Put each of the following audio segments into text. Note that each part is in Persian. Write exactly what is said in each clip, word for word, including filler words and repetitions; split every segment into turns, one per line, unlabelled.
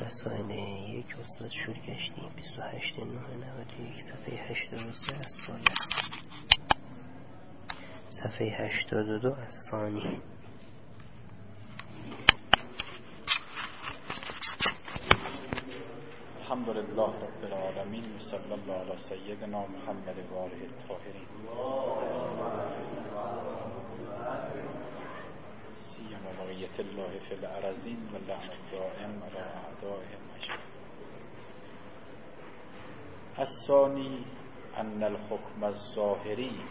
مسائل یک استاد شروع گشتیم بیست و هشت نه نود و یک صفحه هشتاد و سه از ثانی صفحه هشتاد و دو از ثانی.
الحمد لله رب العالمین و صلی الله علی سیدنا محمد و آله الطاهرین سیما بقیت الله فی الارضین و لعن الدائم علی اعدائهم اجمعین. الثانی ان الحکم الظاهری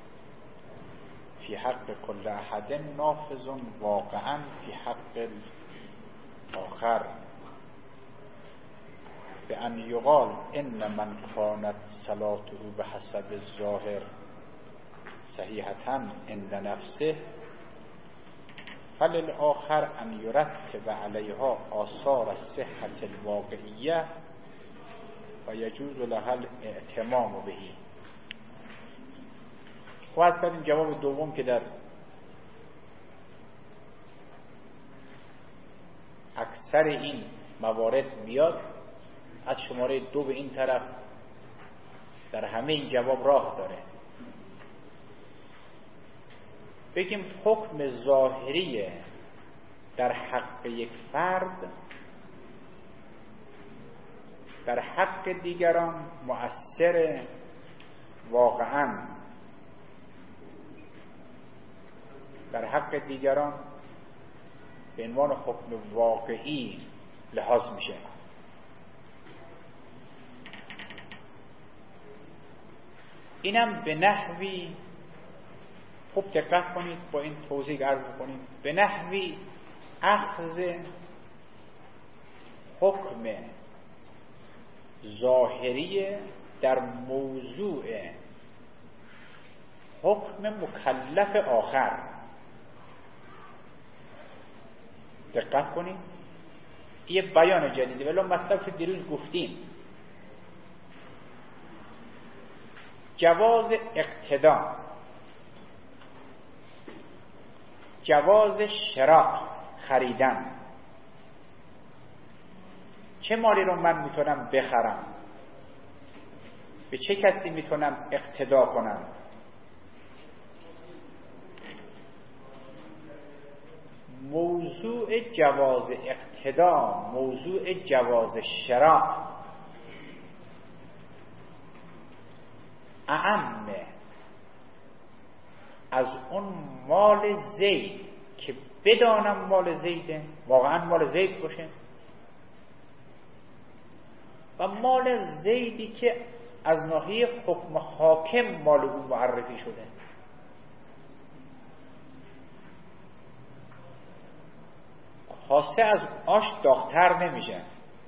فی حق کل احد نافذ واقعا فی حق الاخر به ان یقال ان من کانت صلاته به حسب الظاهر صحیحتا عند نفسه فللآخر ان یرتب علیها آثار الصحة الواقعیه و یجوز لها الاعتمام بهی. خب از این جواب دوم که در اکثر این موارد بیاد، از شماره دو به این طرف در همه این جواب راه داره. بگیم حکم ظاهری در حق یک فرد در حق دیگران مؤثر واقعا در حق دیگران به عنوان حکم واقعی لحاظ میشه. اینم به نحوی، خوب دقت کنید با این توضیح عرض کنید، به نحوی اخذ حکم ظاهری در موضوع حکم مکلف آخر. دقت کنید، یه بیان جدیده ولی مطلب که دیروز گفتیم. جواز اقتدا، جواز شراء، خریدن. چه مالی رو من میتونم بخرم؟ به چه کسی میتونم اقتدا کنم؟ موضوع جواز اقتدا، موضوع جواز شراء اعم از اون مال زید که بدانم مال زیده، واقعا مال زید باشه، و مال زیدی که از ناحیه حکم حاکم مال او معرفی شده. خاصه از آش داغ‌تر نمیشه.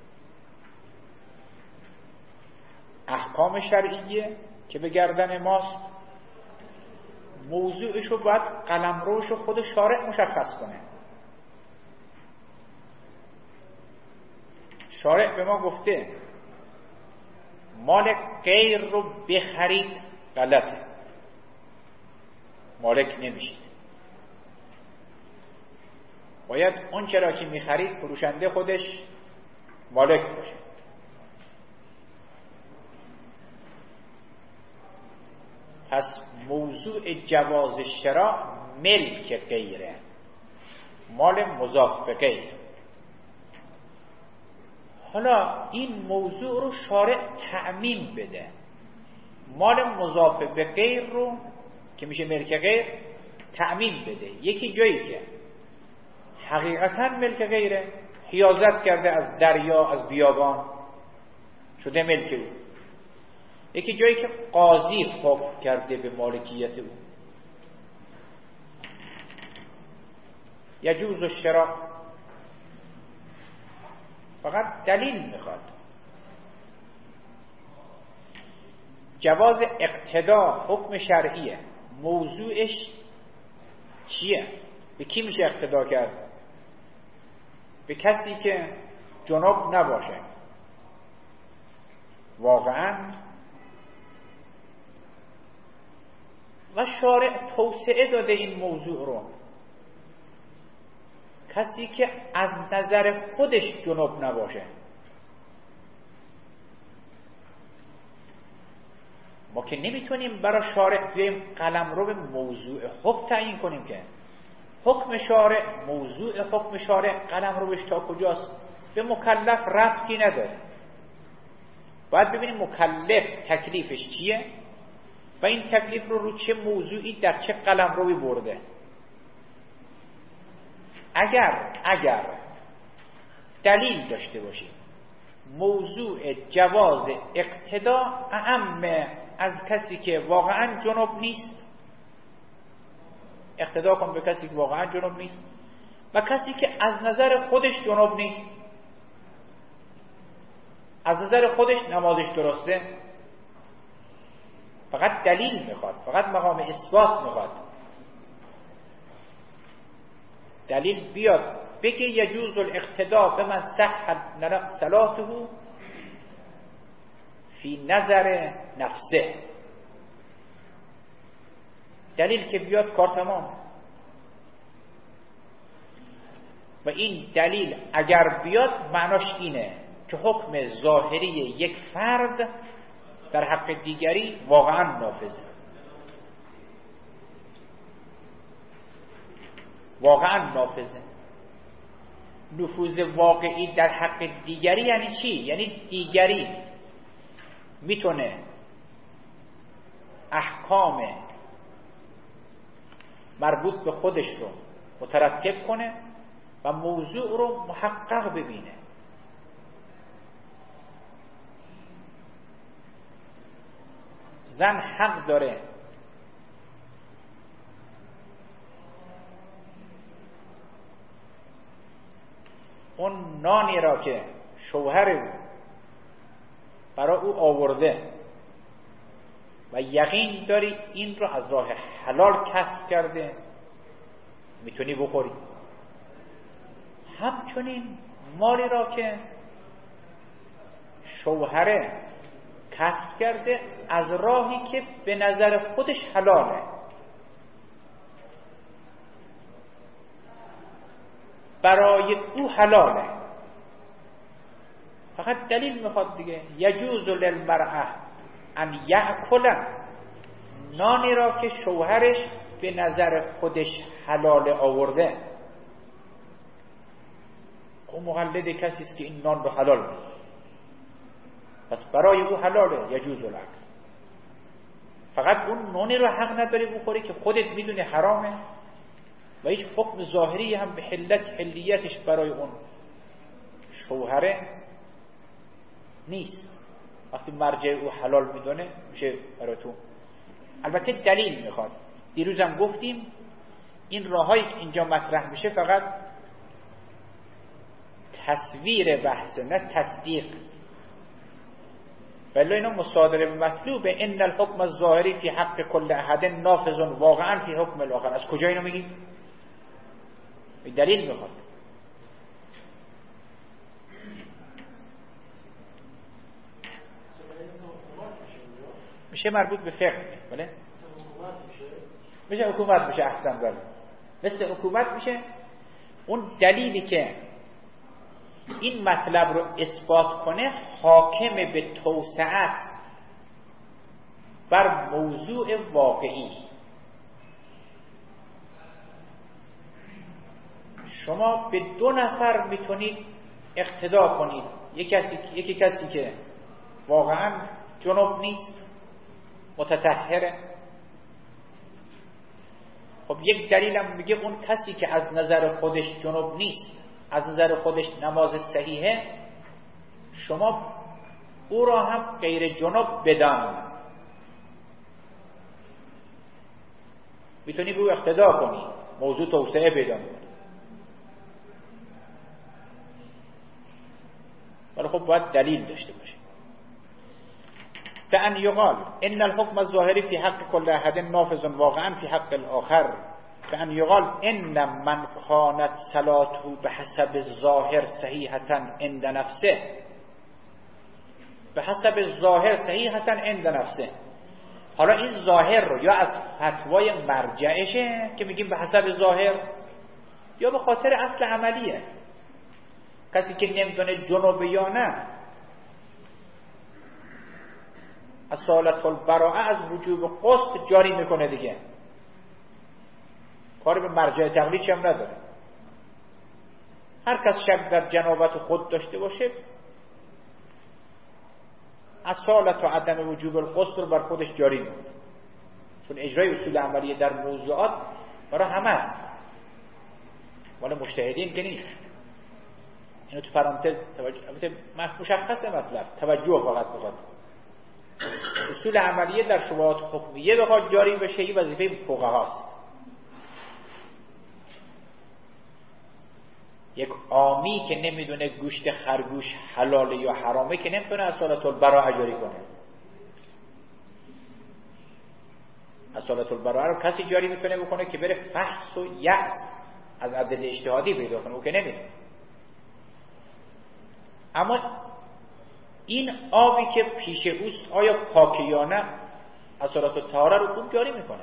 احکام شرعیه که به گردن ماست، موضوعشو باید قلمروشو خود شارع مشخص کنه. شارع به ما گفته مال غیر رو بخرید غلطه، مالک نمیشید. باید اون چرا که میخرید فروشنده خودش مالک باشه. پس موضوع جواز شراء ملک غیره، مال مضاف به غیر. حالا این موضوع رو شارع تعمیم بده، مال مضاف به غیر رو که میشه ملک غیر تعمیم بده. یکی جایی که حقیقتا ملک غیره، حیازت کرده از دریا، از بیابان، شده ملک او. یکی جایی که قاضی حکم کرده به مالکیت او. یجوز الشراء، فقط دلیل میخواد. جواز اقتدا حکم شرعیه، موضوعش چیه؟ به کی میشه اقتدا کرد؟ به کسی که جناب نباشه. واقعا و شارع توسعه داده این موضوع رو. کسی که از نظر خودش جنب نباشه، که نمیتونیم برای شارع بیایم قلم رو به موضوع حکم تعیین کنیم که حکم شارع، موضوع حکم شارع قلم رو بهش تا کجاست، به مکلف ربطی نداره. باید ببینیم مکلف تکلیفش چیه و این تکلیف رو رو چه موضوعی در چه قلم روی برده. اگر اگر دلیل داشته باشیم موضوع جواز اقتدا اعم از کسی که واقعا جنب نیست، اقتدا کن به کسی که واقعا جنب نیست و کسی که از نظر خودش جنب نیست، از نظر خودش نمازش درسته، فقط دلیل میخواد، فقط مقام اثبات میخواد. دلیل بیاد بگه یجوز الاقتدا به من صح صلاته فی نظر نفسه. دلیل که بیاد کار تمام. و این دلیل اگر بیاد معناش اینه که حکم ظاهری یک فرد در حق دیگری واقعا نافذه، واقعا نافذه. نفوذ واقعی در حق دیگری یعنی چی؟ یعنی دیگری میتونه احکام مربوط به خودش رو مترتب کنه و موضوع رو محقق ببینه. زن حق داره اون نانی را که شوهر او برای او آورده و یقین داری این رو از راه حلال کسب کرده میتونی بخوری. همچنین مالی را که شوهره کسب کرده از راهی که به نظر خودش حلاله، برای او حلاله، فقط دلیل میخواد دیگه. یجوز للمرأة ان یأکل، نانی را که شوهرش به نظر خودش حلال آورده، او مقلد کسی است که این نان رو حلال می‌دونه، پس برای او حلاله. یجوز لک، فقط اون نانی رو حق نداری بخوری که خودت میدونی حرامه و هیچ حکم ظاهری هم به حلت حلیتش برای اون شوهره نیست. وقتی مرجع او حلال میدونه میشه برای تو. البته دلیل میخواد. دیروزم گفتیم این راهایی که اینجا مطرح میشه فقط تصویر بحثه نه تصدیق. ولی اینا مصادره به مطلوبه. ان الحکم الظاهری فی حق کل احد نافذ واقعا فی حکم الاخر. از کجا اینو میگیم؟ دلیل میخواد. میشه مربوط به فقه، بله؟ میشه حکومت میشه. احسن. بله مثل حکومت میشه. اون دلیلی که این مطلب رو اثبات کنه حاکم به توسعه است بر موضوع واقعی. شما به دو نفر میتونید اقتدا کنید. یک کسی یکی کسی که واقعا جنب نیست، متطهره. خب یک دلیلم میگه اون کسی که از نظر خودش جنب نیست، از نظر خودش نماز صحیحه، شما او را هم غیر جنب بدان. میتونی به او اقتدا کنی، موضوع توسعه پیدا کنی. ولی خب باید دلیل داشته باشه. فان یقال ان الحکم الظاهری فی حق کل احد نافذ واقعا فی حق الاخر. فان یقال ان من خانت صلاته بحسب الظاهر صحیحة عند نفسه. بحسب الظاهر صحیحة عند نفسه. حالا این ظاهر رو یا از فتوای مرجعشه که میگیم به حسب ظاهر، یا به خاطر اصل عملیه. کسی که نمیدونه جنوب یا نه اصالت البراءه از وجوب قسط جاری میکنه دیگه، کاری به مرجع تقلید هم نداره. هر کس شک در جنابت خود داشته باشه اصالت و عدم وجوب القسط رو بر خودش جاری میکنه، چون اجرای اصول عملیه در موضوعات برای همه است، مال مجتهدین که نیست. اینو تو پرانتز توجه، مشخص مطلب توجه فقط بخواد. اصول عملیه در شبهات حکمیه بخواد جاری بشه این وظیفه فقهاست. یک عامی که نمیدونه گوشت خرگوش حلاله یا حرامه که نمیتونه اصالت البراءه جاری کنه. اصالت البراءه رو کسی جاری میتونه بکنه که بره فحص و یأس از ادله اجتهادی پیدا کنه، او که نمیره. اما این آبی که پیش اوست آیا پاکه یا نه، اصالت الطهاره رو خوب جاری میکنه.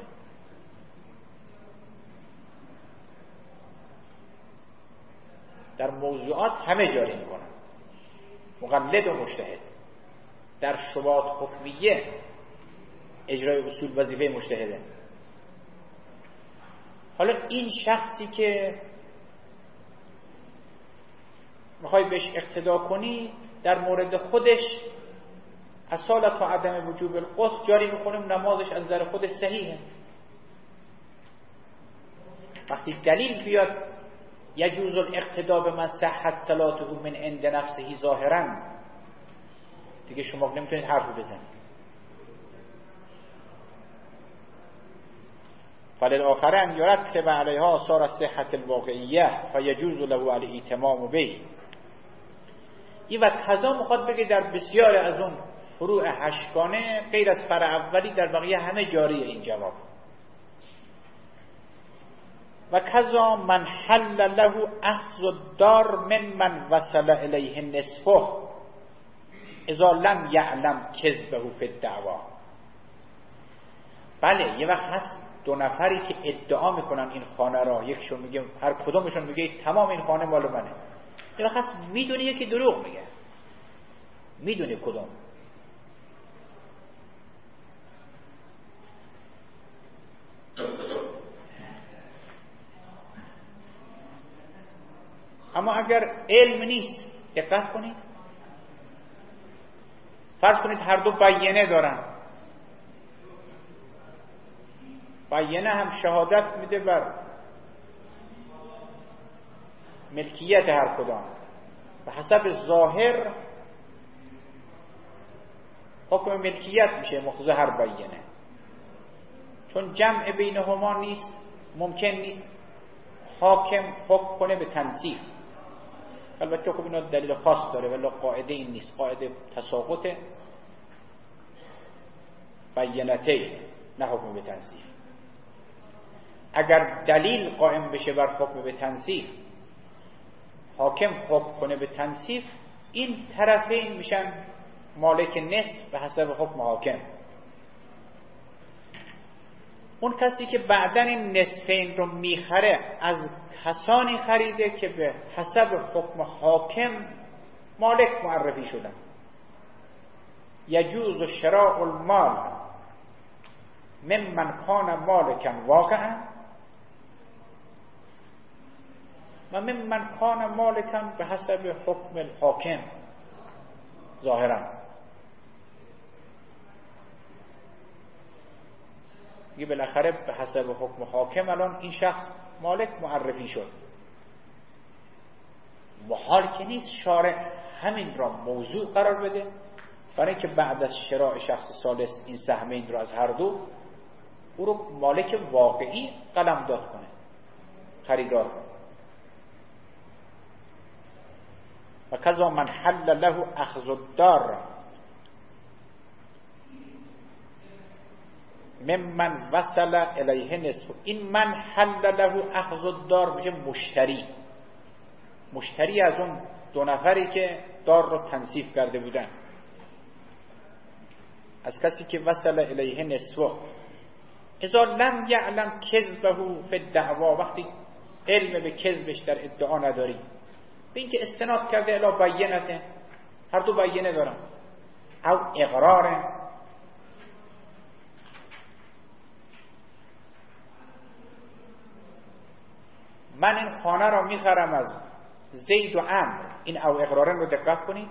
در موضوعات همه جاری میکنن، مقلد و مجتهد. در شبهات حکمیه اجرای اصول وظیفه مجتهده. حالا این شخصی که میخوای بهش اقتدا کنی در مورد خودش اصالت و عدم وجوب القسط جاری میکنیم، نمازش از نظر خودش صحیحه. وقتی دلیل بیاد یجوز الاقتدا به من صحت صلاته من عند نفسه ظاهرا، دیگه شما نمیتونید حرف بزنید. فللآخر ان یرتب علیها آثار الصحة الواقعیه فیجوز له الاتمام به. این و کذا میخواد بگه در بسیار از اون فروع هشتگانه غیر از فرع اولی در بقیه همه جاریه این جواب. و کذا من حل له اخذ الدار من من وصل الیه نصفه اذا لم یعلم کذبه فی الدعوا. بله یه وقت هست دو نفری که ادعا میکنن این خانه را، یکشون میگه، هر کدومشون میگه تمام این خانه مال منه، یه وقت هست میدونی یکی دروغ میگه، میدونی کدوم. اما اگر علم نیست، دقت کنید، فرض کنید هر دو بیینه دارن، بیینه هم شهادت میده بر ملکیت هر کدام، به حسب ظاهر حکم ملکیت میشه مقتضی هر بیینه، چون جمع بینهما نیست، ممکن نیست حاکم حکم کنه به تنصیف. البته خب اینا دلیل خاص داره ولی قاعده این نیست، قاعده تساقط بینته نه حکم به تنصیف. اگر دلیل قائم بشه بر حکم به تنصیف، حاکم حکم کنه به تنصیف، این طرفین میشن مالک نصف به حسب حکم حاکم. اون کسی که بعدن این نصفین رو میخره از کسانی خریده که به حسب حکم حاکم مالک معرفی شدن. یجوز شراء المال ممن کان مالکا واقعا و ممن کان مالکا به حسب حکم الحاکم ظاهرا. یه بالاخره به حسب حکم حاکم الان این شخص مالک معرفی شد. محال که نیست شارع همین را موضوع قرار بده برای اینکه بعد از شراء شخص ثالث این سهمین را از هر دو او رو مالک واقعی قلمداد کنه، خریدار. و کذا من حل له اخذ الدار ممن وصل الیه نصف. این من حل له اخذ الدار میشه مشتری، مشتری از اون دو نفری که دار رو تنصیف کرده بودن، از کسی که وصل الیه نصفه اذا لم یعلم کذبه فی الدعوا، وقتی علم به کذبش در ادعا نداری، به اینکه استناد کرده الی بینته، هر دو بینه دارن، او اقرار من این خانه را میخرم از زید و عمرو. این او اقرارن رو دقت کنید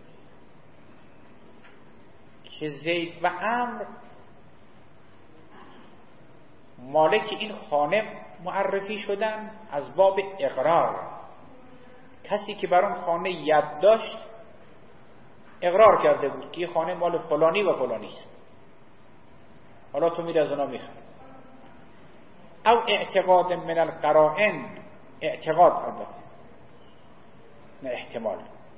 که زید و عمرو مالک این خانه معرفی شدن از باب اقرار. کسی که بر اون خانه ید داشت اقرار کرده بود که این خانه مال فلانی و فلانی است، حالا تو میری از اونا میخری. او اعتقاد من القرائن، اعتقاد البته نه احتمال،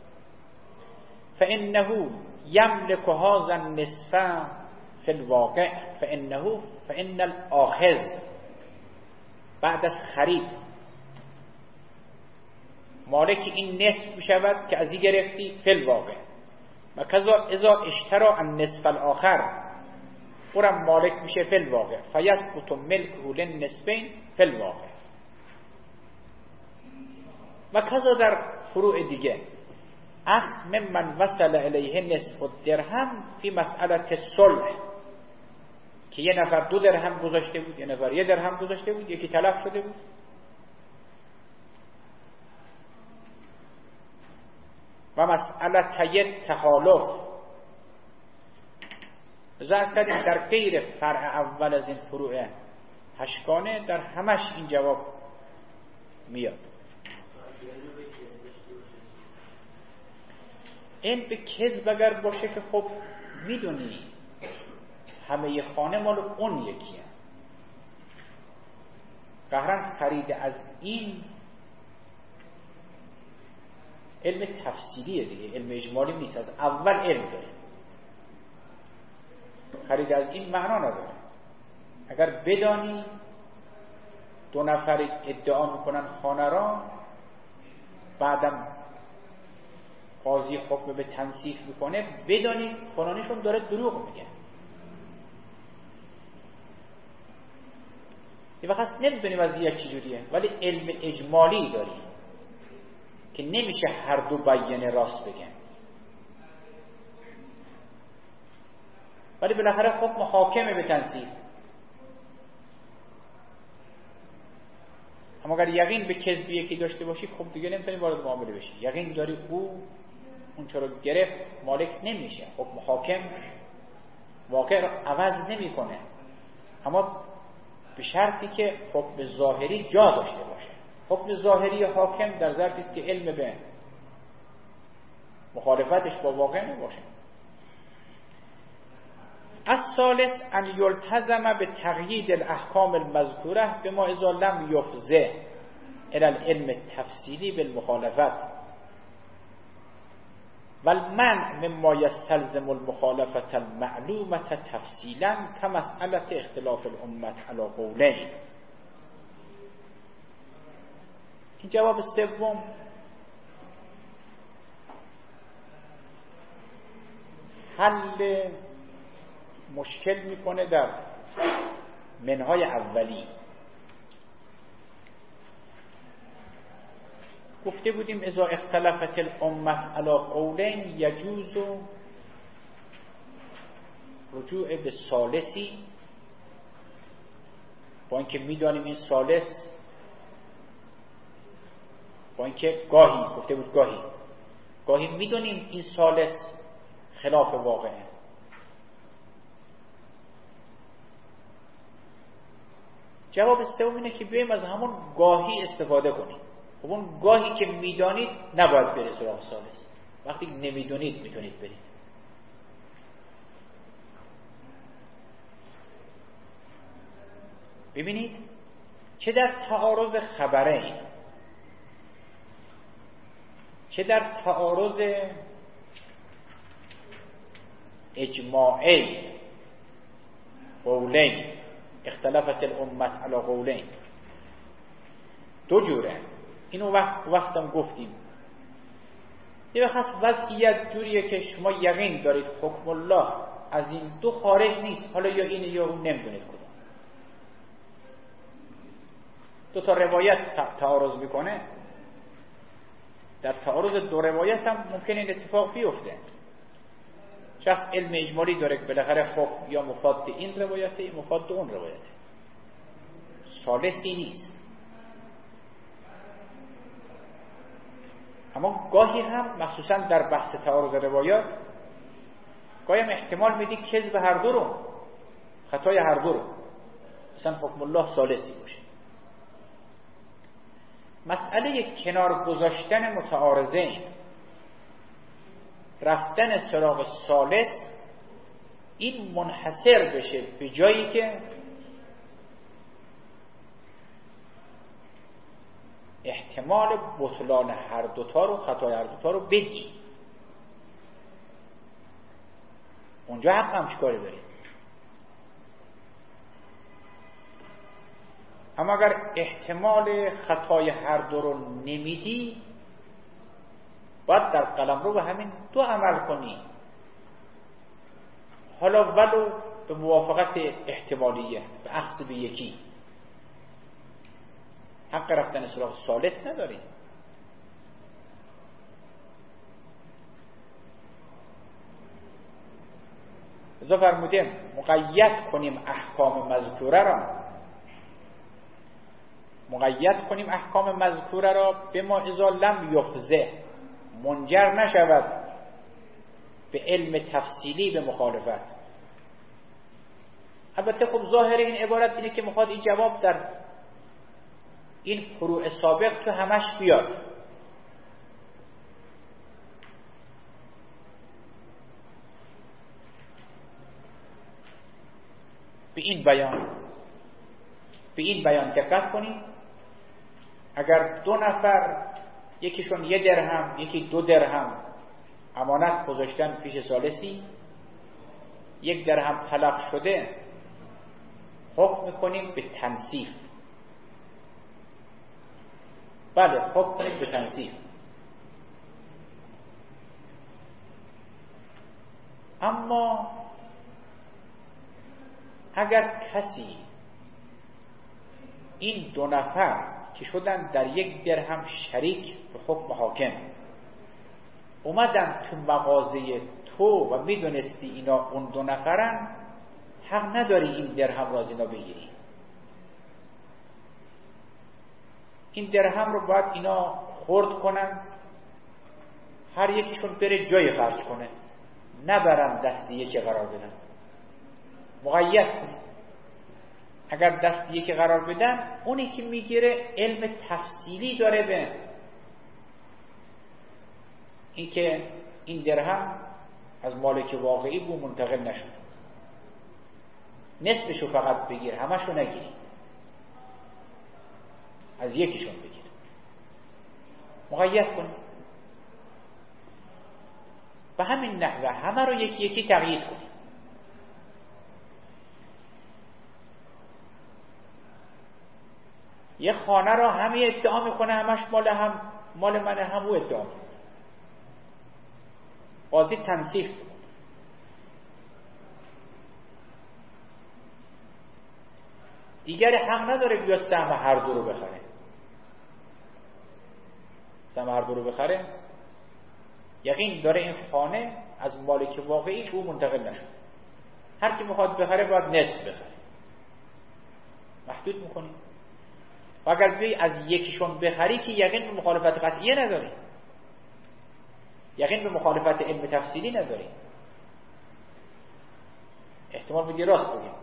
فانه یملک هذا النصف فی الواقع فانه فان الاخذ بعد از خرید مالک این نصف بشود که از این گرفتی فی الواقع و کذا اذا اشترى النصف الاخر اونم مالک میشه فی الواقع فیثبت ملکه للنصفین فی الواقع. و کذا در فروع دیگه اخذ ممن وصل الیه نصف الدرهم فی مسئله صلح، که یه نفر دو درهم گذاشته بود، یه نفر یه درهم گذاشته بود، یکی تلف شده بود، و مسئله تایید تحالف. از کردیم در غیر فرع اول از این فروع هشگانه در همش این جواب میاد. این به کذب اگر باشه که خب میدونی همه خانه مال اون یکیه، قهرن خرید از این علم تفصیلیه دیگه، علم اجمالی نیست، از اول علم داره. خرید از این معنا نداره. اگر بدانی دو نفر ادعا میکنن خانه را، بعدم قاضی حکم به تنصیف میکنه، بدانی فلانیشون داره دروغ میگه. یه وقت نمیدونیم از یک چجوریه، ولی علم اجمالی داری که نمیشه هر دو بیانه راست بگن، ولی بالاخره حکم حاکمه به تنصیف. اما اگر یقین به کذبی یکی داشته باشی خب دیگه نمیتونی وارد معامله بشی. یقین داری او اون چرا گرفت مالک نمیشه، حکم حاکم واقع رو عوض نمیکنه، اما به شرطی که حکم ظاهری جا داشته باشه. حکم ظاهری حاکم در ظرفی است که علم به مخالفتش با واقع نباشه. الثالث ان یلتزم به تقیید الاحکام المذکوره بما اذا لم یفضه الى العلم التفصیلی بالمخالفت والمنع مما یستلزم المخالفت المعلومه تفصیلا كمسألة اختلاف الامت علی قولین. این جواب سوم حل مشکل میکنه در منهای اولی. گفته بودیم اذا اختلفت الامه علی قولین یجوز رجوع به ثالثی، با اینکه میدانیم این ثالث، با اینکه گاهی گفته بود گاهی گاهی میدونیم این ثالث خلاف واقعه. جواب سوم اینه که بیایم از همون گاهی استفاده کنیم. خب اون گاهی که میدانید نباید برید سراغ ثالث، وقتی نمیدونید میتونید برید. ببینید چه در تعارض خبرین، چه در تعارض اجماعی قولین، اختلافت الامت علی قولین دو جوره. اینو وقت وقتم گفتیم. یه وقت وضعیت جوریه که شما یقین دارید حکم الله از این دو خارج نیست، حالا یا اینه یا اون، نمیدونید کدوم. دو تا روایت تعارض میکنه، در تعارض دو روایت هم ممکنه این اتفاق بیفته. شخص علم اجمالی داره که بالاخره حکم یا مفاد این روایته یا مفاد اون روایته، ثالثی نیست. اما گاهی هم مخصوصا در بحث تعارض روایات گاهی هم احتمال میدی کذب هر دو رو، خطای هر دو رو، مثلا حکم الله ثالثی باشه. مسئله کنار گذاشتن متعارضین، رفتن سراغ ثالث، این منحصر بشه به جایی که احتمال بطلان هر دوتا رو، خطای هر دوتا رو بگی. اونجا حق هم چیکاری داری؟ اما اگر احتمال خطای هر دو رو نمیدی، باید در قلمرو به همین دو عمل کنی، حالا ولو به موافقت احتمالیه، به اخذ به یکی. حق رفتن سراغ ثالث نداری. ازا فرمودیم مقید کنیم احکام مذکوره را، مقید کنیم احکام مذکوره را به ما اذا لم یفزه، منجر نشود به علم تفصیلی به مخالفت. البته خب ظاهر این عبارت اینه که میخواد این جواب در این فروع سابق تو همش بیاد. به این بیان به این بیان دقت کنید. اگر دو نفر، یکیشون یه درهم یکی دو درهم امانت گذاشتن پیش ثالثی، یک درهم تلف شده، حکم میکنیم به تنصیف. بله، حکم کنیم به تنصیف. اما اگر کسی این دو نفر که شدن در یک درهم شریک به حکم حاکم، اومدن تو مغازه تو و میدونستی اینا اون دو نفرن، حق نداری این درهم را از اینا بگیری. این درهم رو باید اینا خرد کنن، هر یکیشون بره جای خرج کنه، نبرن دست یکی قرار بدن. مقید کنی. اگر دست یکی قرار بدن، اونی که میگیره علم تفصیلی داره به این که این درهم از مالک واقعی بود منتقل نشد، نصفشو فقط بگیر، همشو نگیری، از یکیشون بگیر. مقید کنی. به همین نحوه همه رو یکی یکی تقیید کنی. یه خانه را همه ادعا میکنه همش مال هم مال منه، هم او ادعا میکنه. قاضی تنصیف کنه. دیگر حق نداره بیا سهم هر دو رو بخره. سهم هر دو رو بخره، یقین داره این خانه از مالک واقعی او منتقل نشد. هر کی میخواد بخره باید نصف بخره. محدود میکنی. و اگر بیایی از یکیشون بخری که یقین به مخالفت قطعیه نداری، یقین به مخالفت علم تفصیلی نداری، احتمال میدی راست بگیم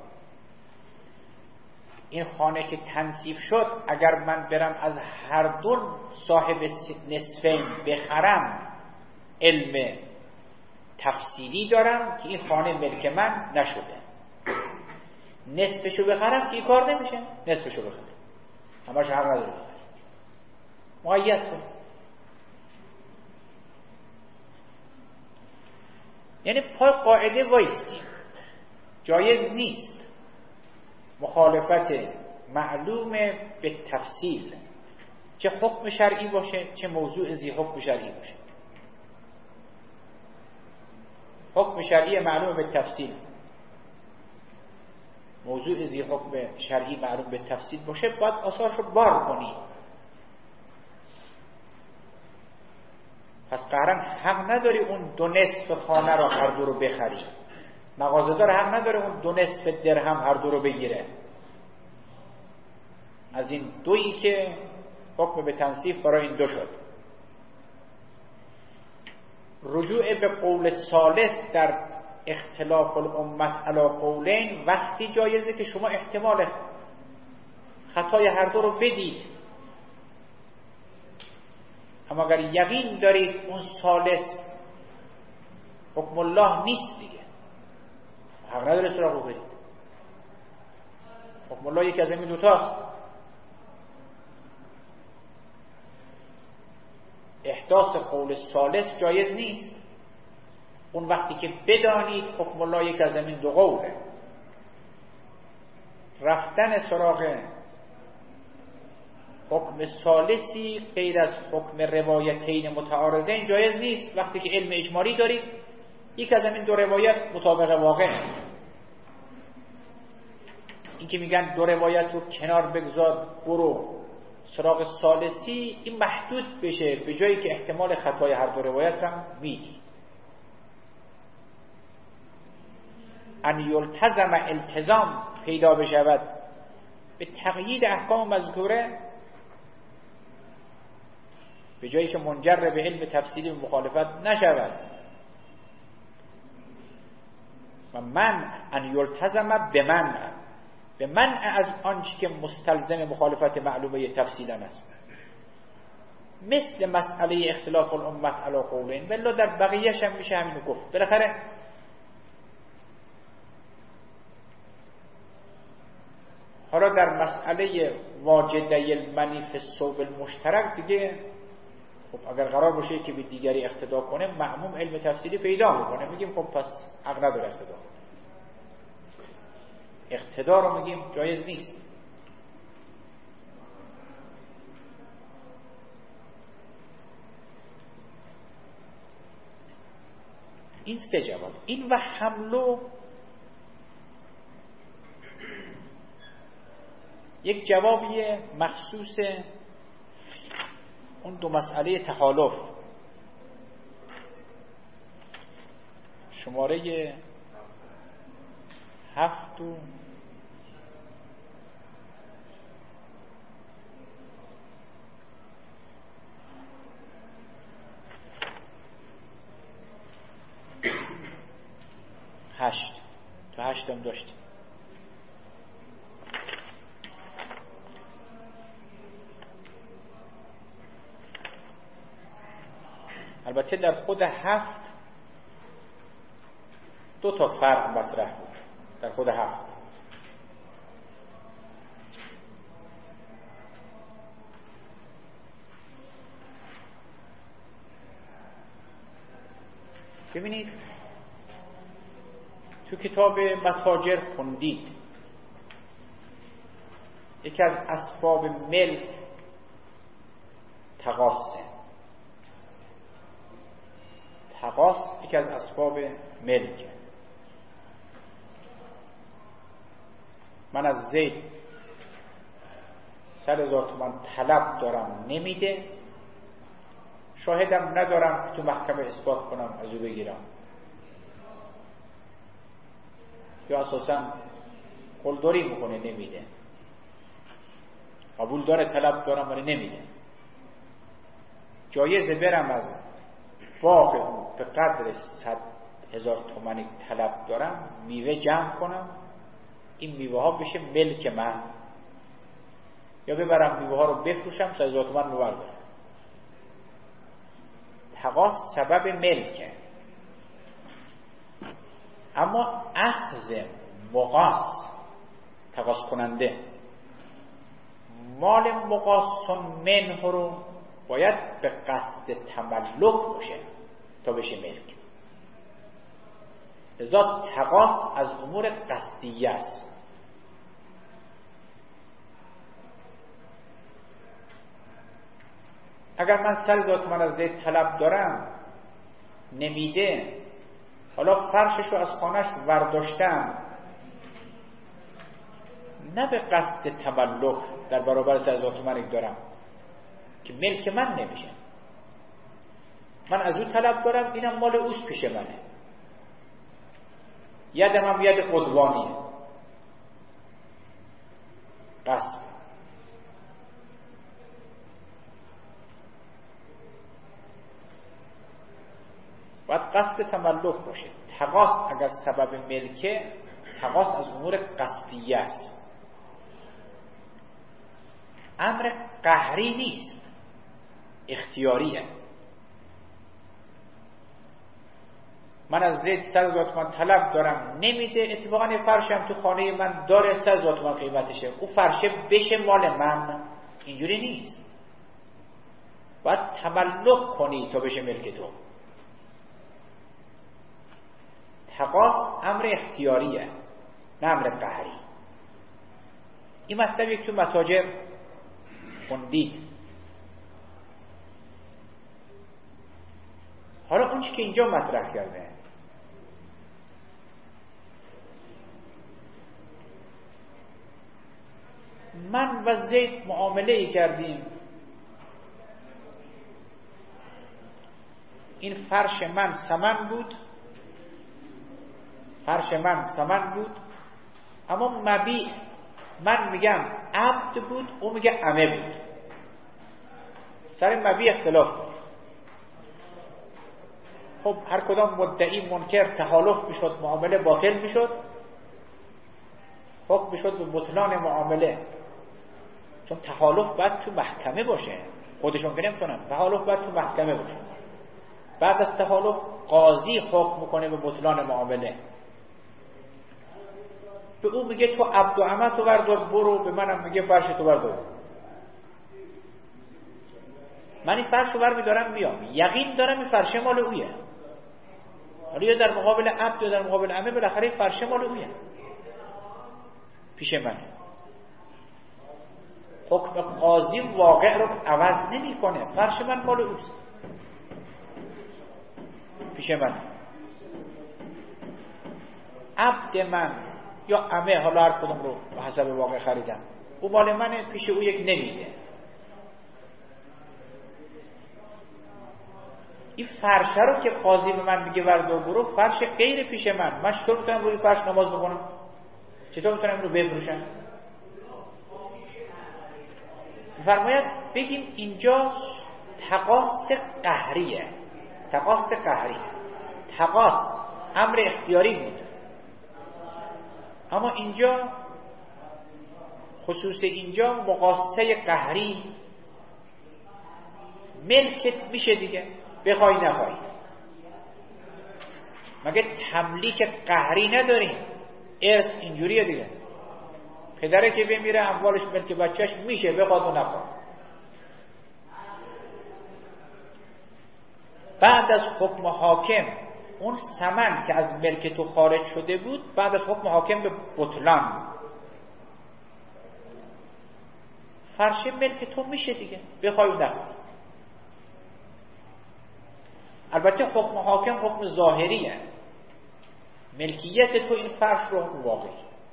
این خانه که تنصیف شد، اگر من برم از هر دو صاحب نصفین بخرم، علم تفصیلی دارم که این خانه ملک من نشده، نصفشو بخرم که این کار نمیشه، نصفشو بخرم، همش حق نداره بخرم. مقید کن. یعنی پای قاعده وایستیم، جایز نیست مخالفت معلوم به تفصیل، چه حکم شرعی باشه چه موضوع زی حکم شرعی باشه. حکم شرعی معلوم به تفصیل، موضوع زی حکم شرعی معلوم به تفصیل باشه، باید آثارش رو بار کنی. پس قهرن حق نداری اون دو نصف خانه را هر دو رو بخری، مغازه‌دار حق نداره اون دو نصف درهم هر دو رو بگیره. از این دویی که حکم به تنصیف برای این دو شد. رجوع به قول ثالث در اختلاف الامت علی قولین وقتی جایزه که شما احتمال خطای هر دو رو بدید، اما اگر یقین دارید اون ثالث حکم الله نیست دیگه، حق نداره سراغ رو برید. حکم الله یکی از این دوتاست. احداث قول ثالث جایز نیست اون وقتی که بدانید حکم الله یکی از این دو قوله. رفتن سراغ حکم ثالثی غیر از حکم روایتین متعارضین جایز نیست وقتی که علم اجمالی دارید یک از این دو روایت مطابق واقع. این که میگن دو روایت رو کنار بگذار برو سراغ ثالثی، این محدود بشه به جایی که احتمال خطای هر دو روایت هم میدی. ان یلتزم التزام پیدا بشود به تقیید احکام مذکوره به جایی که منجر به علم تفصیلی و مخالفت نشود. و من ان یلتزم به من به منع از آنچه که مستلزم مخالفت معلومه تفصیلا است، مثل مسئله اختلاف الامت علی قولین. ولی در بقیه‌اش هم میشه همینو گفت. بالاخره حالا در مسئله واجده المنی فی الثوب المشترک دیگه خب اگر قرار باشه که به دیگری اقتدا کنه معموم علم تفصیلی پیدا میکنه، میگیم خب پس حق نداره اقتدا. اقتدا رو میگیم جایز نیست. این سه جواب. این و حملو یک جوابی مخصوص اون دو مسئله تخالف. شماره هفت و هشت تو هشت هم داشتیم. البته در خود هفت دو تا فرق مطرح بود. در خود هفت ببینید تو کتاب متاجر خوندید یکی از اسباب ملک تقاصه. تقاص یکی از اسباب ملک. من از زید صد هزار تومان طلب دارم نمیده، شاهدم ندارم تو محکمه اثبات کنم از او بگیرم، یا اساسا قلدری میکنه نمیده، قبول داره طلب دارم ولی نمیده. جایزه برم از باغ اون به قدر صد هزار تومانی طلب دارم میوه جمع کنم، این میوه ها بشه ملک من، یا ببرم میوه ها رو بفروشم صد هزار تومان رو بردارم. تقاص سبب ملکه. اما اخذ مقاص تقاص کننده مال مقاصن منه رو باید به قصد تملک باشه تا بشه ملک. لذا تقاص از امور قصدیه است. اگر من صد هزار تومان از زید طلب دارم نمیده، حالا فرشش رو از خانهش ورداشتم نه به قصد تملک در برابر صد هزار تومانی دارم که ملک من نمیشه، من از او طلب دارم اینم مال اوست پیش منه، یدم هم ید قدوانیه قصد. باید قصد تملک باشه. تقاص اگر سبب ملکه، تقاص از امور قصدیه است، امر قهری نیست، اختیاریه. من از زید صد هزار تومان طلب دارم نمیده، اتفاقا فرشم تو خانه من داره صد هزار تومان قیمتشه، او فرشه بشه مال من. اینجوری نیست، باید تملک کنی تا بشه ملک تو. تقاص امر اختیاریه نه امر قهری. این مطلبی که تو متاجر خوندید. حالا اون چی که اینجا مطرح کرده، من و زید معامله ای کردیم، این فرش من ثمن بود، فرش من ثمن بود، اما مبیع من میگم عبد بود، او میگه عمه بود. سر مبیع اختلاف بود. خب هر کدام مدعی منکر تحالف میشد، معامله باطل میشد، حکم میشد به بطلان معامله. چون تحالف باید تو محکمه باشه، خودشون که نمیتونن، تحالف باید تو محکمه باشه. بعد از تحالف قاضی حکم میکنه به بطلان معامله. به او میگه تو عبد و عمه تو بردار برو، به منم میگه فرش تو بردار. من این فرش رو برمیدارم میام، یقین دارم این فرش مال اویه. حالا یا در مقابل عبد یا در مقابل عمه، بالاخره فرش مال اویه، پیش منه. حکم قاضی واقع رو عوض نمی کنه، فرش من مال اوست، پیش من. عبد من یا عمه، حالا هر کدوم رو به حسب واقع خریدم، او مال منه، پیش او یک نمیده. این فرشه رو که قاضی به من میگه وردار برو، فرش غیر پیش من، من چطور میتونم روی فرش نماز بکنم؟ چطور میتونم رو بفروشم؟ فرماید بگیم اینجا تقاص قهریه، تقاص قهری. تقاص امر اختیاری بود، اما اینجا خصوص اینجا مقاصه قهری. ملکت میشه دیگه، بخوای نخوای. مگه تملیک قهری نداریم؟ ارث اینجوریه دیگه، پدره که بمیره اموالش ملک بچهش میشه، بخواد و نخواد. بعد از حکم حاکم اون ثمن که از ملک تو خارج شده بود، بعد از حکم حاکم به بطلان، فرش ملک تو میشه دیگه، بخوای و نخوای. البته حکم حاکم حکم ظاهریه، ملکیت تو این فرش رو حکم واقعی.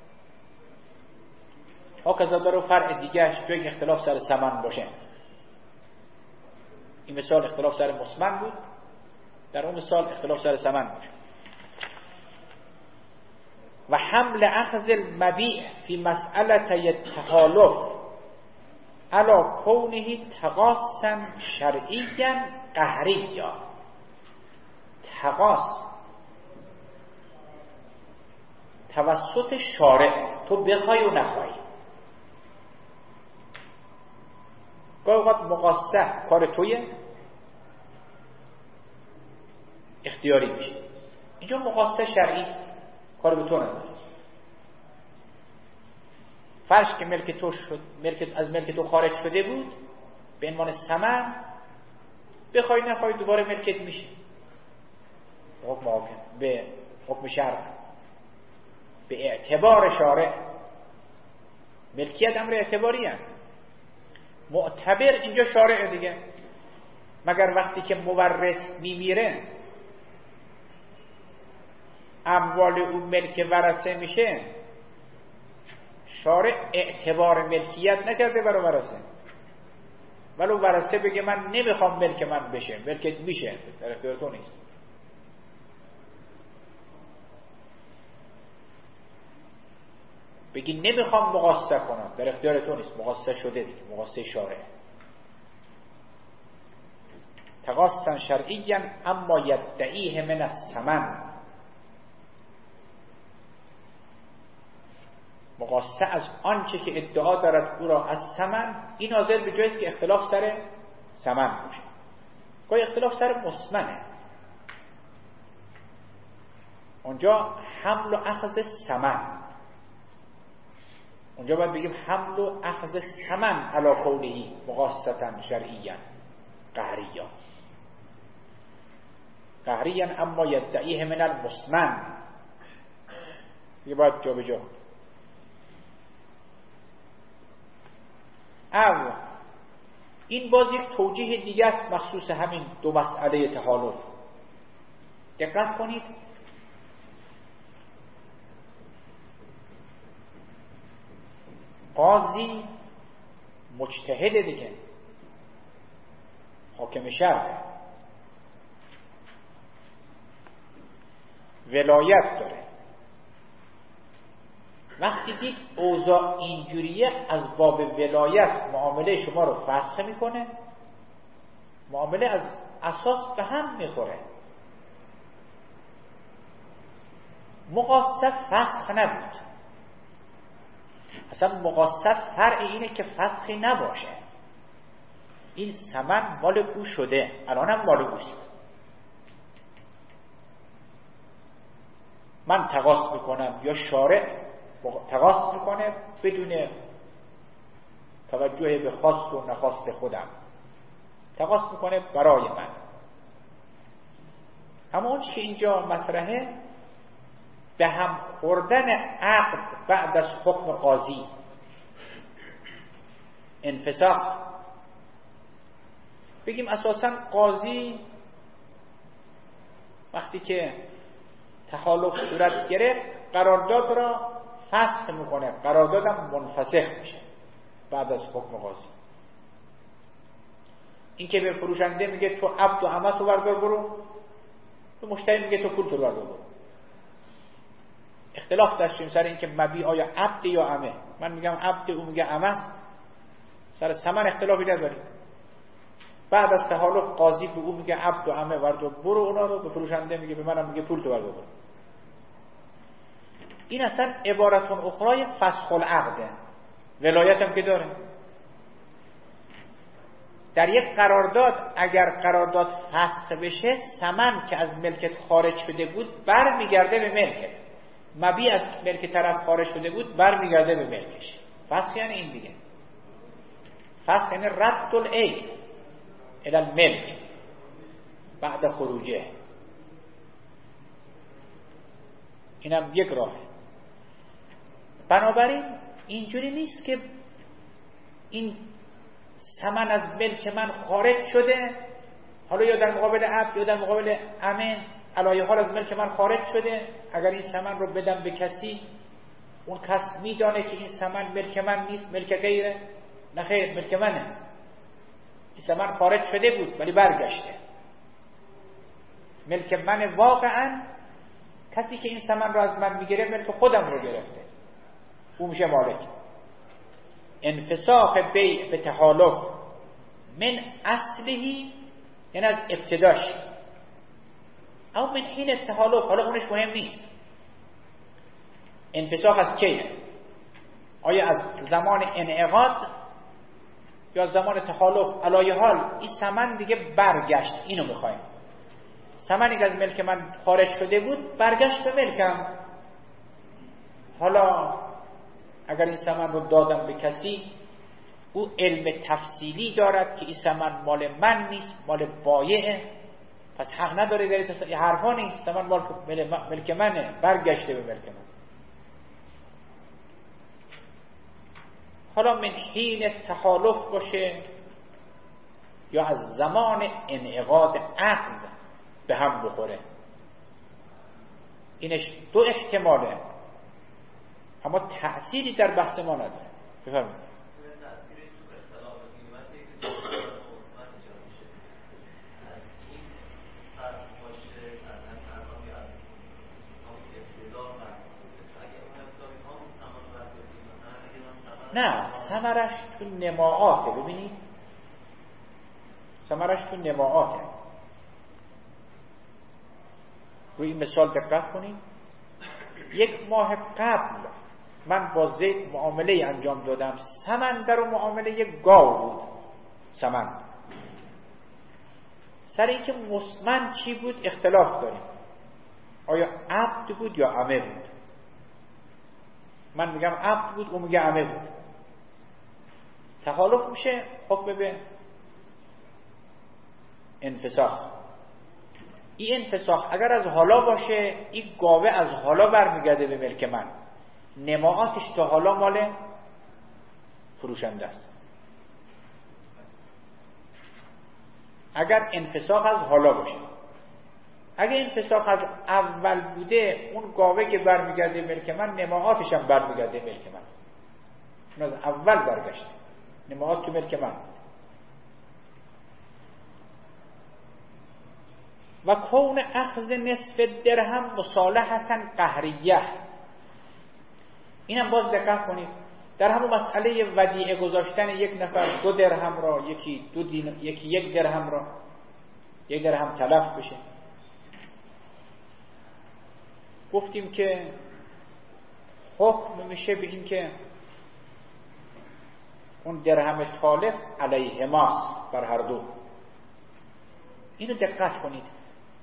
هاکذا داره فرع دیگهش جای اختلاف سر ثمن باشه. این مثال اختلاف سر مسمن بود، در اون مثال اختلاف سر ثمن بود. و حمل اخذ المبیع فی مسئله التحالف علی کونه تقاصا شرعیا قهریا. تقاص توسط شارع، تو بخوای و نخوای. گاهی اوقات مقاصه کار تویه، اختیاری میشه. اینجا مقاصه شرعی است، کار به تو نداره. فرش که ملک تو شد، ملک از ملک تو خارج شده بود به عنوان ثمن، بخوای نخوای دوباره ملکت میشه. حکم حاکم به حکم شرع، به اعتبار شارع. ملکیت امر اعتباری هست، معتبر اینجا شارع دیگه. مگر وقتی که مورث میمیره اموال اون ملک ورثه میشه، شارع اعتبار ملکیت نکرده برای ورثه، ولو ورثه بگه من نمیخوام ملک من بشه، ملکت میشه، در اختیار تو نیست. بگی نمیخوام مقاصه کنم، در اختیار تو نیست، مقاصه شده دیگه، مقاصه شارع. تقاصا شرعیا اما یدعیه من الثمن. مقاصه از آنچه که ادعا دارد او را از ثمن، این ناظر به جایی است که اختلاف سر ثمن باشه. گاهی اختلاف سر مسمنه، اونجا حمل و اخذ ثمن، اونجا باید بگیم حمل و اخذ ثمن علی قوله مقاصه شرعیا قهریا قهریا اما یدعیه من المسمن. یه باید جا به جا. او این باز یک توجیه دیگه است مخصوص همین دو مسئله تحالف. دقت کنید، قاضی مجتهد دیگه، حاکم شرع، ولایت داره. وقتی دید اوضاع اینجوریه از باب ولایت معامله شما رو فسخ میکنه، معامله از اساس به هم میخوره. مقاصد فسخ نبود، اصلا مقاصد فرع اینه که فسخی نباشه. این ثمن مال او شده، الانم مال اوست. من تقاص میکنم یا شارع تقاص میکنه بدون توجه به خواست و نخواست خودم، تقاص میکنه برای من. اما اون که اینجا مطرحه به هم خوردن عقد بعد از حکم قاضی، انفساخ. بگیم اساسا قاضی وقتی که تخالف صورت گرفت قرارداد را فسخ میکنه، قراردادم منفسخ میشه بعد از حکم قاضی. این که به فروشنده میگه تو عبد و امه تو بردار برو، تو مشتری میگه تو پول تو بردار برو. اختلاف داشتیم سر این که مبیع آیا عبد یا امه. من میگم عبد، او میگه امه است، سر ثمن اختلافی نداریم. بعد از تحالف قاضی به او میگه عبد و امه بردار برو، اونا رو به فروشنده میگه به منم میگه پول تو بردار برو. این اصلا عبارتون اخرای فسخ العقده. ولایت هم که داره. در یک قرارداد اگر قرارداد فسخ بشه، ثمن که از ملکت خارج شده بود بر میگرده به ملکت. مبیع از ملک طرف خارج شده بود بر میگرده به ملکش. فسخ یعنی این دیگه. فسخ یعنی رد العیب الی الملک بعد خروجه. اینم یک راهه. بنابراین اینجوری نیست که این ثمن از ملک من خارج شده، حالا یا در مقابل عبد یا در مقابل امه، علایه حال از ملک من خارج شده. اگر این ثمن رو بدم به کسی، اون کس میدانه که این ثمن ملک من نیست، ملک غیره. نه خیر، ملک منه. این ثمن خارج شده بود ولی برگشته. ملک من واقعا، کسی که این ثمن رو از من میگیره ملک خودم رو گرفته، او میشه مالک. انفساخ بیع به تحالف من اصلهی یعنی از ابتداش، اما من حین تحالف، حالا اونش مهم نیست. انفساخ از چیه؟ آیا از زمان انعقاد یا زمان تحالف؟ علایه حال این ثمن دیگه برگشت. اینو میخوایم. ثمنی که از ملک من خارج شده بود برگشت به ملکم. حالا اگر این ثمن رو دادم به کسی، او علم تفصیلی دارد که این ثمن مال من نیست، مال بایعه، پس حق نداره داره تص... یه حرفا نیست. ثمن مال ملک منه، برگشته به ملک من. حالا من حین تحالف باشه یا از زمان انعقاد عقد به هم بخوره، اینش دو احتماله، اما تأثیری در بحث ما نداره. بفرمایید. نه، ثمرش تو نماعاته. ببینید ثمرش تو نماعاته. روی این مثال دقت کنید. یک ماه قبل من با زید معامله انجام دادم، ثمن در اون معامله یک گاو بود. ثمن سر اینکه مسمن چی بود اختلاف داریم، آیا عبد بود یا عمه بود. من میگم عبد بود، اون میگه عمه بود. تخالف میشه، حکم به انفساخ. این انفساخ اگر از حالا باشه، این گاوه از حالا برمیگرده به ملک من، نماعاتش تا حالا مال فروشنده است. اگر انفساخ از حالا باشه. اگر انفساخ از اول بوده، اون گاوه که برمیگرده به ملک من، نماعاتش هم برمیگرده به ملک من، چون از اول برگشته. نماعات تو ملک من. و کون اخذ نصف درهم مصالحتا قهریه. اینم باز دقت کنید، در همون مسئله ودیعه گذاشتن یک نفر دو درهم را، یکی دو دین، یکی یک درهم را، یک درهم تلف بشه، گفتیم که حکم میشه به این که اون درهم تالف علیه ماست بر هر دو. اینو دقت کنید.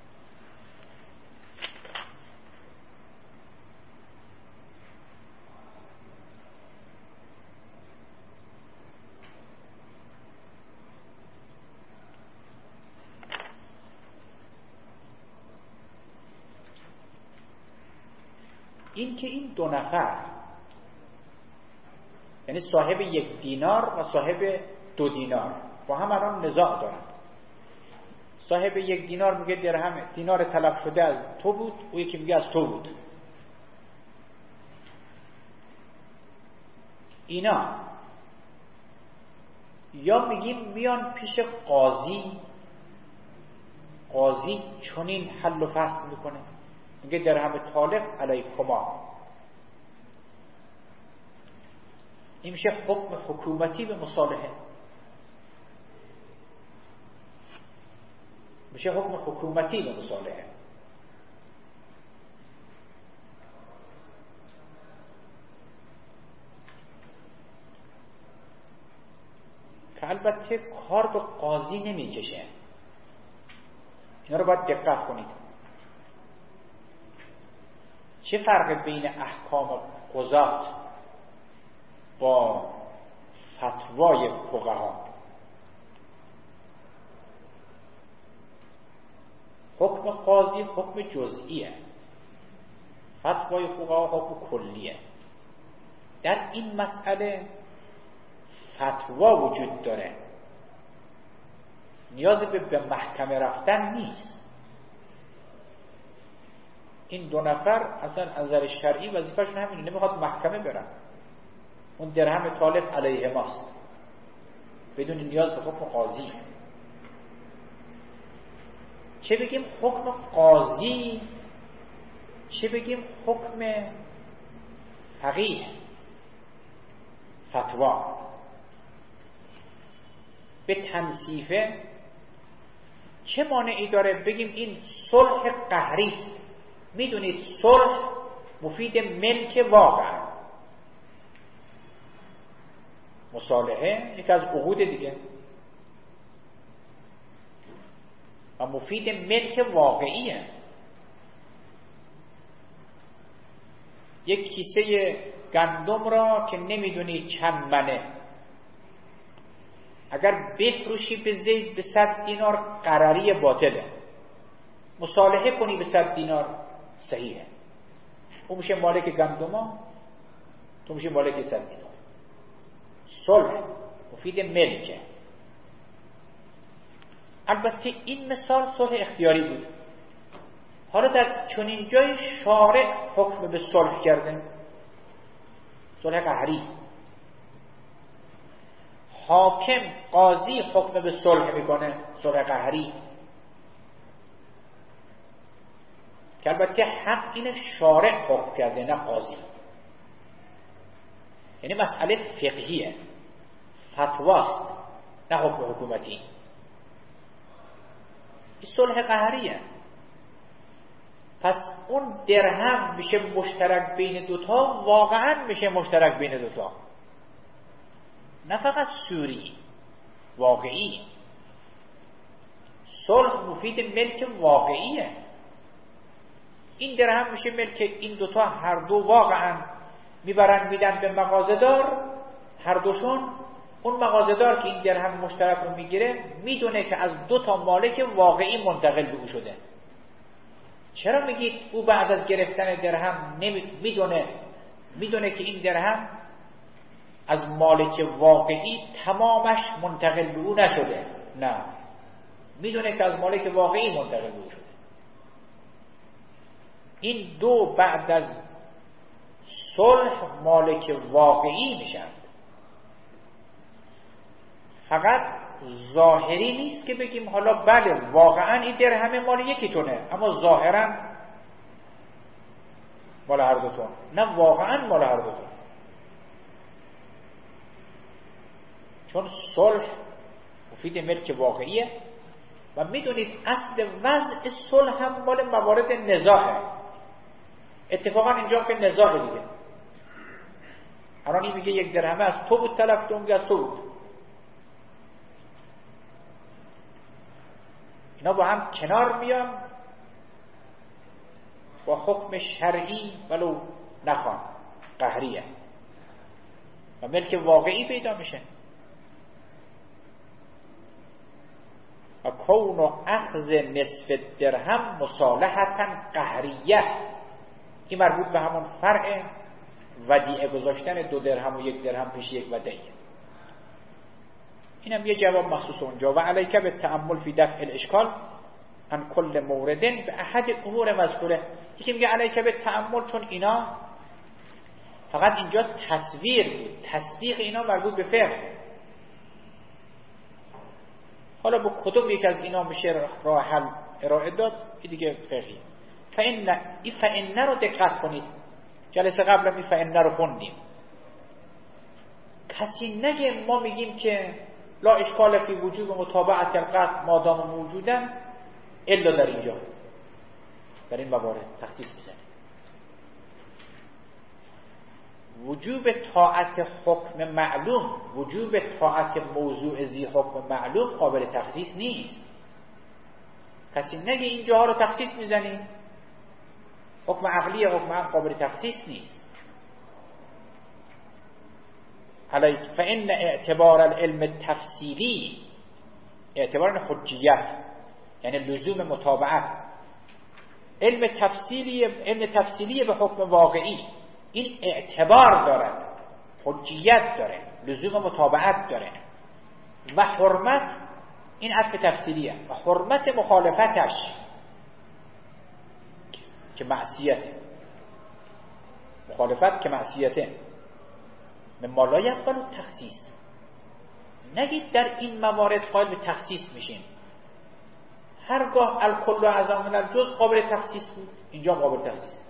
این که این دو نفر، یعنی صاحب یک دینار و صاحب دو دینار، با هم الان نزاع دارن. صاحب یک دینار میگه درهم دینار تلف شده از تو بود، او یکی میگه از تو بود. اینا یا میگیم میان پیش قاضی، قاضی چنین حل و فصل میکنه، میگه درهم تالف علیکما. این میشه حکم حکومتی به مصالحه، میشه حکم حکومتی به مصالحه. که البته کار به قاضی نمیکشه. اینا رو باید دقت کنید. چه فرق بین احکام قضات با فتوای فقها؟ حکم قاضی حکم جزئیه، فتوای فقها حکم کلیه. در این مسئله فتوا وجود داره، نیاز به به محکمه رفتن نیست. این دو نفر اصلا از نظر شرعی وظیفه‌شون همینه، نمیخواد محکمه برن. اون درهم تالف علیه ماست بدون نیاز به حکم قاضی. چه بگیم حکم قاضی، چه بگیم حکم فقیه، فتوا. به تنصیفه چه مانعی داره بگیم این صلح قهری است؟ میدونید صلح مفید ملک واقع، مصالحه یکی از عقود دیگه و مفید ملک واقعیه. یک کیسه گندم را که نمیدونی چند منه، اگر بفروشی به زید به صد دینار قراری باطله، مصالحه کنی به صد دینار صحیحه. اون میشه مالک گندم، تو میشه مالک صد دینار. صلح مفید ملکه. البته این مثال صلح اختیاری بود. حالا در چنین جای شارع حکم به صلح کرده، صلح قهری. حاکم قاضی حکم به صلح میکنه، صلح قهری، که البته حق اینه شارع حکم کرده نه قاضی. یعنی مسئله فقهیه، فتواست نه حکم حکومتی. این صلح قهریه. پس اون درهم میشه مشترک بین دوتا، واقعا میشه مشترک بین دوتا، نه فقط سوری، واقعی. صلح مفید ملک واقعیه. این درهم میشه ملک این دوتا، هر دو واقعا میبرن میدن به مغازه‌دار، هر دوشون. اون مغازه‌دار که این درهم مشترک رو میگیره میدونه که از دو تا مالک واقعی منتقل به او شده. چرا میگید او بعد از گرفتن درهم میدونه میدونه که این درهم از مالک واقعی تمامش منتقل به او نشده؟ نه، میدونه که از مالک واقعی منتقل به او شده. این دو بعد از صلح مالک واقعی میشن. فقط ظاهری نیست که بگیم حالا بله واقعا این درهم مال یکی تونه، اما ظاهرا مال هر دو تون. نه، واقعا مال هر دو تون. چون صلح مفید ملک واقعیه و میدونید اصل وضع صلح هم مال موارد نزاعه. اتفاقا اینجا که نزاعه دیگه. الان این میگه یک درهمه از تو بود طلب، تو میگه از تو بود. اینا با هم کنار میان با حکم شرعی ولو نخوان قهریه و ملک واقعی پیدا میشه. و کون و اخذ نصف درهم مصالحتا قهریه. این مربوط به همون فرع ودیعه گذاشتن دو درهم و یک درهم پیش یک ودیعه. اینم یه جواب مخصوص اونجا. و علیک به تأمل فی دفع الاشکال عن کل موردن به احد امور مذکوره. یکی میگه علیک به تأمل چون اینا فقط اینجا تصویر بود، تصدیق اینا مربوط به فقه. حالا با کدوم یک از اینا میشه راه حل ارائه داد، این دیگه فقهی. فإن این فإن رو دقت کنید، جلسه قبل این فإن رو خوندیم. کسی نگه ما میگیم که لا اشکال فی وجوب متابعت القطع مادام موجودن الا در اینجا، در این موارد تخصیص میزنه. وجوب طاعت حکم معلوم، وجوب طاعت موضوع زی حکم معلوم قابل تخصیص نیست. کسی نگه اینجاها رو تخصیص میزنی، حکم عقلی حکم عقل قابل تخصیص نیست. علیک فإن اعتبار العلم التفصیلی، اعتبار حجیت یعنی لزوم متابعت، علم تفصیلی علم تفصیلی به حکم واقعی این اعتبار داره، حجیت داره، لزوم متابعت داره. و حرمت این عطف تفصیلیه و حرمت مخالفتش که معصیته، مخالفت که معصیته. مما لا یقبل التخصیص. نگید در این موارد قائل به تخصیص میشین. هرگاه الکل اعظم من الجزء قابل تخصیص بود، اینجا قابل تخصیص.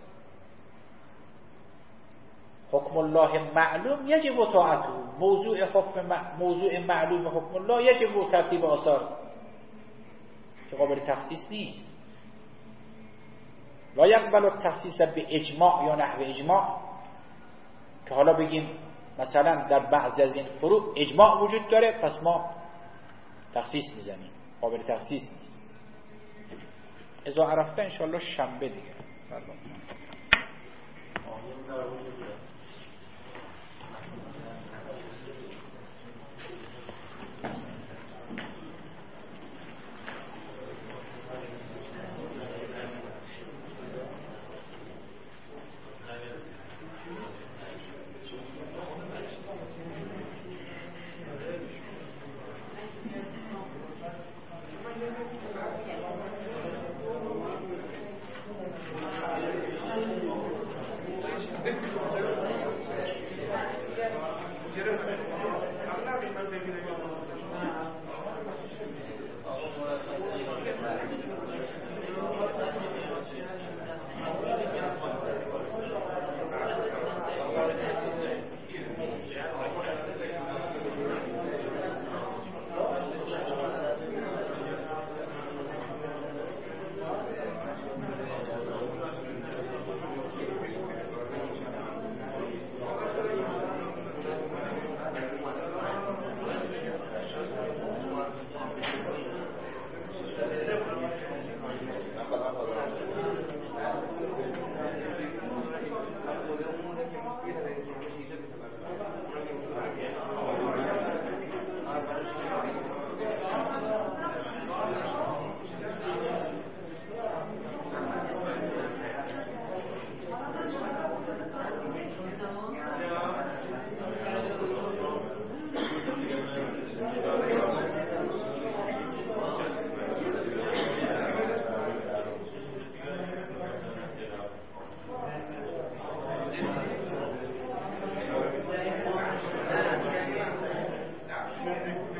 حکم الله معلوم یجب طاعته، موضوع حکم موضوع معلوم حکم الله یجب ترتیب آثار که قابل تخصیص نیست. لا یقبل التخصیص به اجماع یا نحو اجماع، که حالا بگیم مثلا در بعضی از این فروع اجماع وجود داره پس ما تخصیص میزنیم، قابل تخصیص نیست. اذا عرفته انشاءالله شنبه دیگه. میشه